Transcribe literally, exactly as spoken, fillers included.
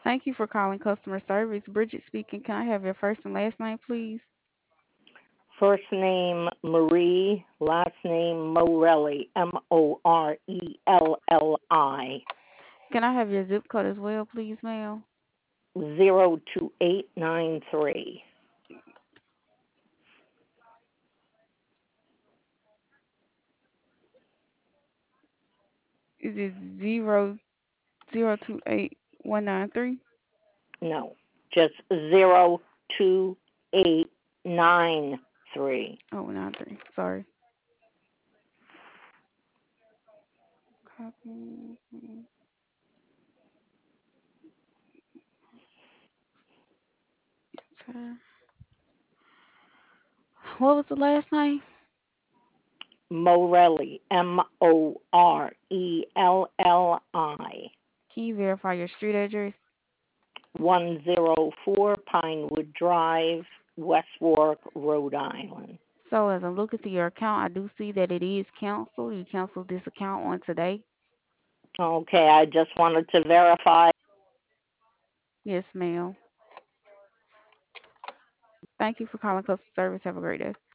Thank you for calling customer service. Bridget speaking. Can I have your first and last name, please? First name Marie, last name Morelli, M O R E L L I, Can I have your zip code as well, please, ma'am? zero two eight nine three. Is it zero zero two eight one nine three? No, just zero two eight nine three. Oh, nine three. Sorry. Copy. Enter. What was the last name? Morelli, M O R E L L I, Can you verify your street address? one oh four Pinewood Drive, West Warwick, Rhode Island. So as I'm looking through your account, I do see that it is canceled. You canceled this account on today. Okay, I just wanted to verify. Yes, ma'am. Thank you for calling customer service. Have a great day.